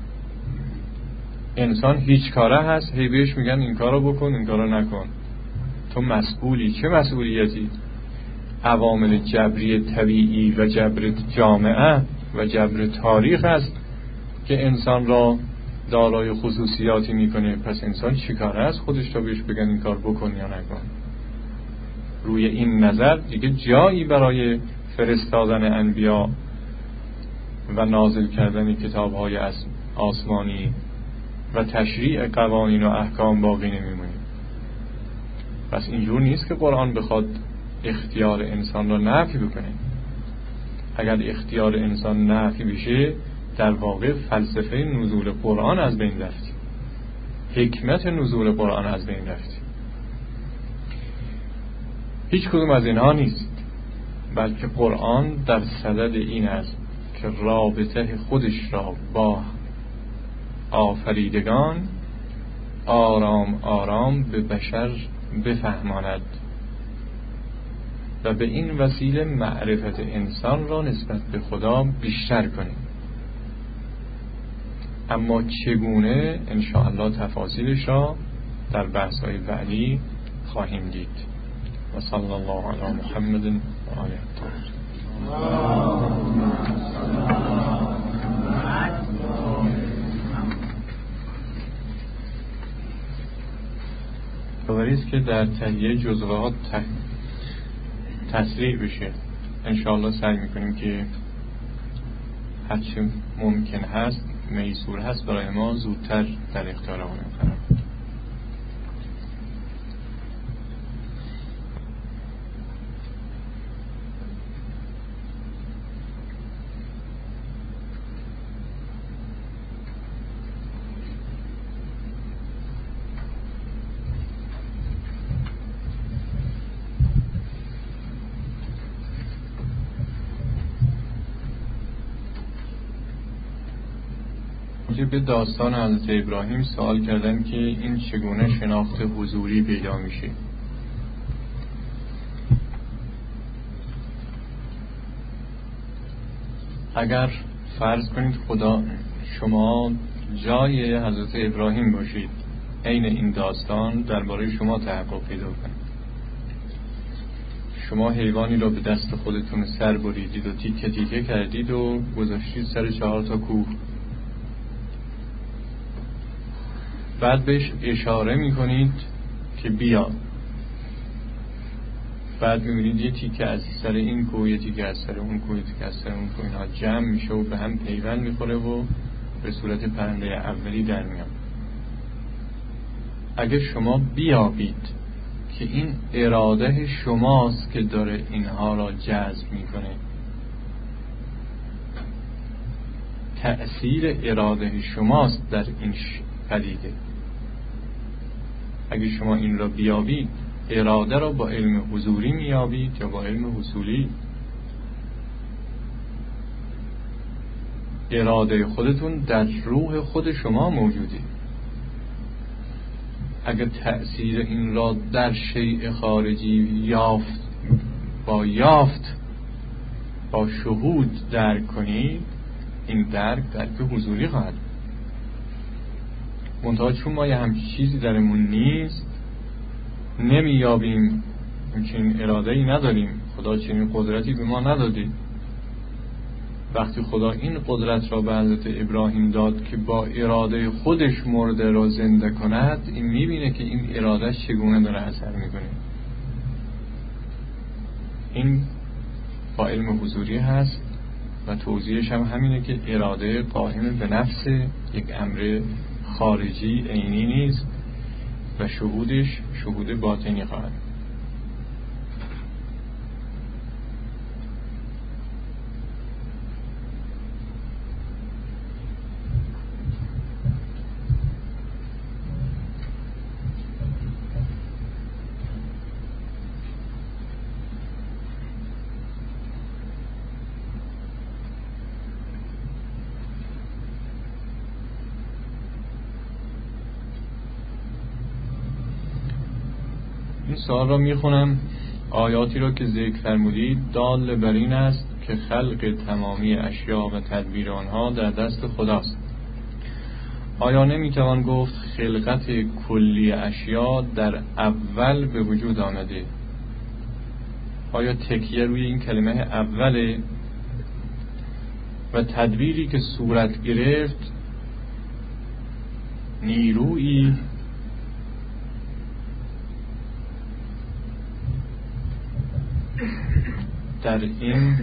انسان هیچ کاره هست، هی بهش میگن این کار رو بکن این کار رو نکن، تو مسئولی. چه مسئولیتی؟ عوامل جبری طبیعی و جبر جامعه و جبر تاریخ است که انسان را دارای خصوصیاتی میکنه. پس انسان چی کاره است خودش تا بهش بگن این کار بکن یا نکن؟ روی این نظر دیگه جایی برای فرستادن انبیا و نازل کردن کتاب‌های آسمانی و تشریع قوانین و احکام باقی نمیمونه. پس اینجور نیست که قرآن بخواد اختیار انسان را نفی بکنه. اگر اختیار انسان نفی بشه در واقع فلسفه نزول قرآن از بین رفت، حکمت نزول قرآن از بین رفت. هیچ کدوم از اینها نیست، بلکه قرآن در صدد این است که رابطه خودش را با آفریدگان آرام آرام به بشر بفهماند و به این وسیله معرفت انسان را نسبت به خدا بیشتر کنیم. اما چگونه انشاءالله تفاصیلش را در بحث‌های بعدی خواهیم دید. و صلی الله علی محمد و آله الطاهر است که در تهیه جزوهات تسریع بشه. انشاءالله سعی میکنیم که هرچی ممکن هست میسور هست برای ما زودتر در اختیار اون قرار بدیم. به داستان حضرت ابراهیم سوال کردن که این چگونه شناخت حضوری پیدا میشه. اگر فرض کنید خدا شما جای حضرت ابراهیم باشید، عین این داستان درباره شما تحقق پیدا کنه. شما حیوانی را به دست خودتون سر بریدید و تیکه تیکه کردید و گذاشتید سر چهار تا کوه. بعد بهش اشاره میکنید که بیا. بعد میبینید یه تیکه از سر این کوه، یه تیکه از سر اون کوه، یه تیکه از سر اون کوه، اینها جمع میشه و به هم پیوند میخوره و به صورت پرنده اولی در میاد. اگه شما بیابید که این اراده شماست که داره اینها را جذب میکنه، تأثیر اراده شماست در این پدیده، اگه شما این را بیابید، اراده را با علم حضوری میابید یا با علم حصولی؟ اراده خودتون در روح خود شما موجوده. اگه تأثیر این را در شیء خارجی یافت با یافت با شهود درک کنید، این درک درک حضوری خواهد. منتها چون ما یه همچی چیزی درمون نیست، نمیابیم، چنین اراده‌ای نداریم، خدا چنین قدرتی به ما نداده. وقتی خدا این قدرت را به حضرت ابراهیم داد که با اراده خودش مرده را زنده کند، این میبینه که این اراده چگونه داره اثر میکنه. این با علم حضوری هست و توضیحش هم همینه که اراده قائم به نفس یک امر خارجی عینی نیست و شهودش شهود باطنی خواهد. این سوال را میخونم. آیاتی را که ذکر فرمودید دال بر این است که خلق تمامی اشیاء و تدبیر آنها در دست خداست. آیا نمیتوان گفت خلقت کلی اشیاء در اول به وجود آمده؟ آیا تکیه روی این کلمه اوله و تدبیری که صورت گرفت نیرویی در این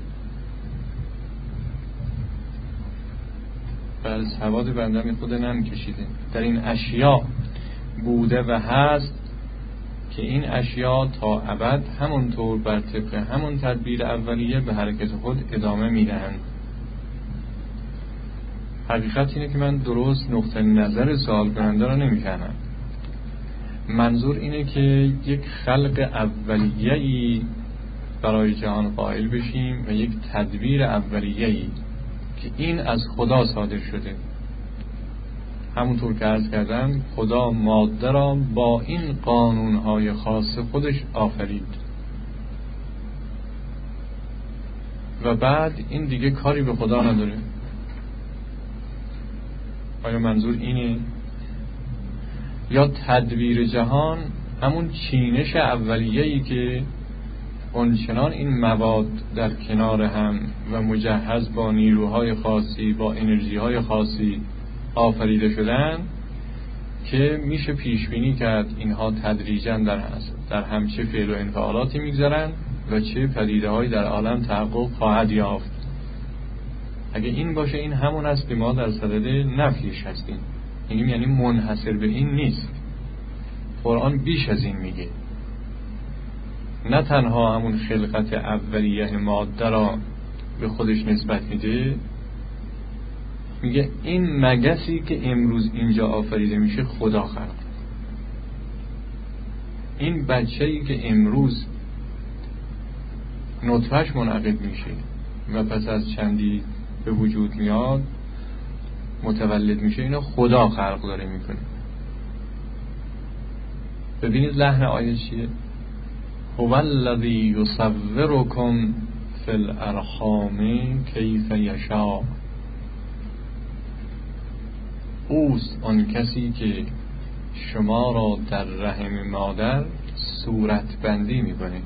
بر سواد بنده خود نم کشیده در این اشیاء بوده و هست که این اشیاء تا ابد همونطور بر طبق همون تدبیر اولیه به حرکت خود ادامه میدهند. حقیقت اینه که من درست نقطه نظر سوال کننده را نمیفهمم. منظور اینه که یک خلق اولیه‌ای برای جهان قائل بشیم و یک تدبیر اولیه‌ای که این از خدا صادر شده. همونطور که عرض کردم خدا ماده را با این قانونهای خاص خودش آفرید و بعد این دیگه کاری به خدا نداره. آیا منظور اینه؟ یا تدبیر جهان همون چینش اولیه‌ای که اونچنان این مواد در کنار هم و مجهز با نیروهای خاصی با انرژیهای خاصی آفریده شدن که میشه پیش بینی کرد اینها تدریجاً در هست در هم چه فعل و انفعالاتی میگذارن و چه پدیده هایی در عالم تحقق خواهد یافت. اگه این باشه این همون است که ما در صدد نفیش هستیم. این یعنی منحصر به این نیست. قرآن بیش از این میگه. نه تنها همون خلقت اولیه ماده را به خودش نسبت میده، میگه این مگسی که امروز اینجا آفریده میشه خدا خلق. این بچه‌ای که امروز نطفه‌اش منعقد میشه و پس از چندی به وجود میاد متولد میشه، اینو خدا خلق داره میکنه. ببینید لحن آیه چیه؟ هو الذی یصورکم فی الارحام کیف یشاء. اوست آن کسی که شما را در رحم مادر صورت بندی میکنه،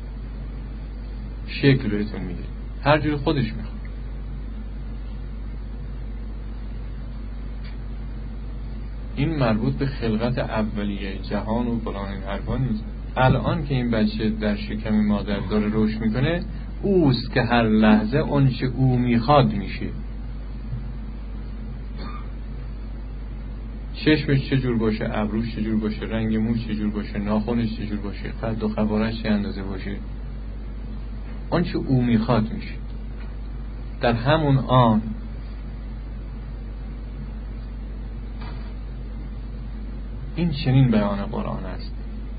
شکل بهتون میده هر جور خودش میخواد. این مربوط به خلقت اولیه جهان و فلان این حرفا نیست. الان که این بچه در شکم مادر داره رشد میکنه، اوست که هر لحظه اونچه او میخواد میشه. چشمش چجور باشه، ابروش چجور باشه، رنگ موش چجور باشه، ناخنش چجور باشه، قد و قوارش چه اندازه باشه، آنچه او میخواد میشه در همون آن. این چنین بیان قرآن است.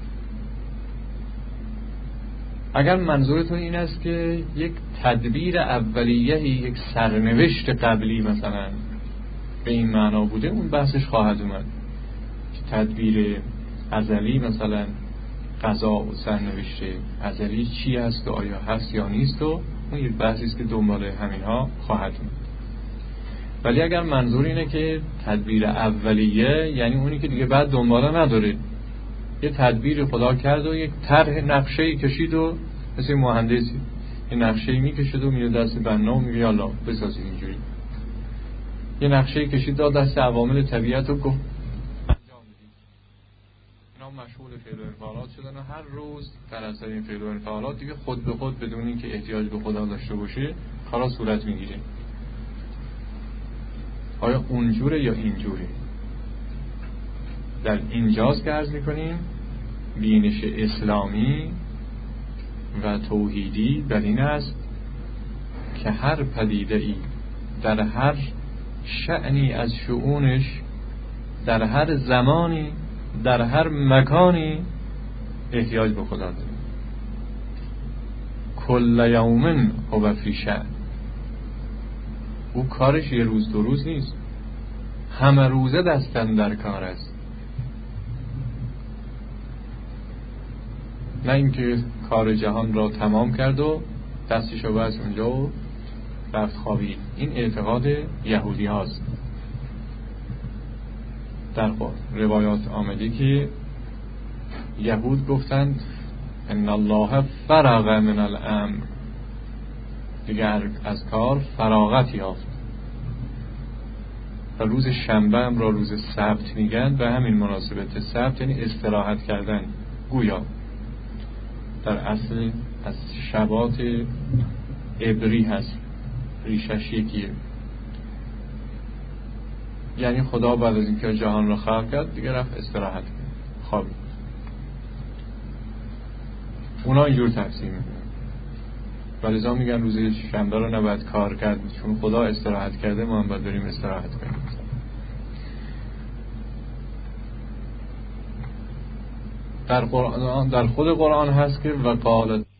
اگر منظورتون این است که یک تدبیر اولیه‌ای، یک سرنوشت قبلی مثلا به این معنا بوده، اون بحثش خواهد اومد که تدبیر ازلی مثلا قضا و سرنوشت ازلی چی است و آیا هست یا نیست، و اون یک بحثی است که دنبال همینها خواهد اومد. ولی اگر منظور اینه که تدبیر اولیه یعنی اونی که دیگه بعد دنباله نداره، یه تدبیر خدا کرد و یک طرح نقشه‌ای کشید و مثل مهندسی یه نقشه‌ای میکشید و میاد دست بنا و میگه یالا بسازید اینجوری. یه نقشه‌ای کشید داد دست عوامل طبیعت و گفت انجام بدید. اینا مشغول فعل و انفعالات شدن و هر روز در اثر این فعل و انفعالات دیگه خود به خود بدون اینکه احتیاج به خدا داشته باشه کارا صورت میگیره. آیا اونجوره یا اینجوره؟ در اینجاست که عرض میکنیم بینش اسلامی و توحیدی بر این است که هر پدیده ای در هر شأنی از شؤونش، در هر زمانی، در هر مکانی احتیاج به خدا داره. کل یوم هو فی شأن. او کارش یه روز دو روز نیست، همه روزه دستن در کار است. نه اینکه کار جهان را تمام کرد و دستشو بست اونجا و رفت خوابید. این اعتقاد یهودی هاست. در روایات آمده که یهود گفتند ان الله فرغ من الامر، دیگر از کار فراغت یافت. و روز شنبه هم را روز سبت میگن و همین مناسبت سبت یعنی استراحت کردن. گویا در اصل از شبات عبری هست، ریشش یکیه. یعنی خدا بعد از اینکه جهان را خلق کرد دیگه رفت استراحت کرد، خوابید. اونا اینجور تفسیر میکنن و لذا میگن روز شنبه رو نباید کار کرد، چون خدا استراحت کرده، ما هم باید بریم استراحت کنیم. در قرآن، در خود قرآن هست که وقالت